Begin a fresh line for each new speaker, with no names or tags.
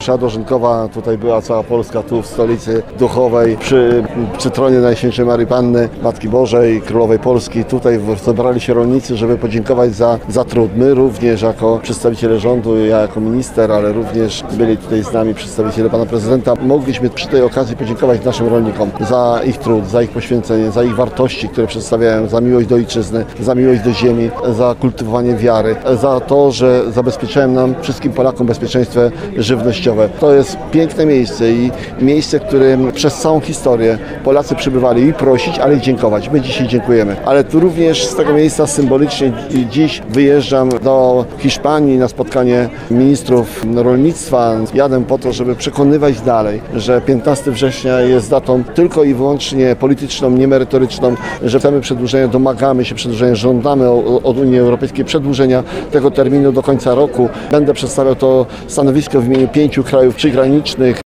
Msza dożynkowa, tutaj była cała Polska, tu w stolicy duchowej, przy tronie Najświętszej Maryi Panny, Matki Bożej, Królowej Polski. Tutaj zebrali się rolnicy, żeby podziękować za trud. My również jako przedstawiciele rządu, ja jako minister, ale również byli tutaj z nami przedstawiciele pana prezydenta. Mogliśmy przy tej okazji podziękować naszym rolnikom za ich trud, za ich poświęcenie, za ich wartości, które przedstawiają, za miłość do ojczyzny, za miłość do ziemi, za kultywowanie wiary, za to, że zabezpieczają nam, wszystkim Polakom, bezpieczeństwo żywnościowe. To jest piękne miejsce i miejsce, w którym przez całą historię Polacy przybywali i prosić, ale i dziękować. My dzisiaj dziękujemy. Ale tu również z tego miejsca symbolicznie dziś wyjeżdżam do Hiszpanii na spotkanie ministrów rolnictwa. Jadę po to, żeby przekonywać dalej, że 15 września jest datą tylko i wyłącznie polityczną, niemerytoryczną, że chcemy przedłużenia, domagamy się przedłużenia, żądamy od Unii Europejskiej przedłużenia tego terminu do końca roku. Będę przedstawiał to stanowisko w imieniu 5 krajów przygranicznych.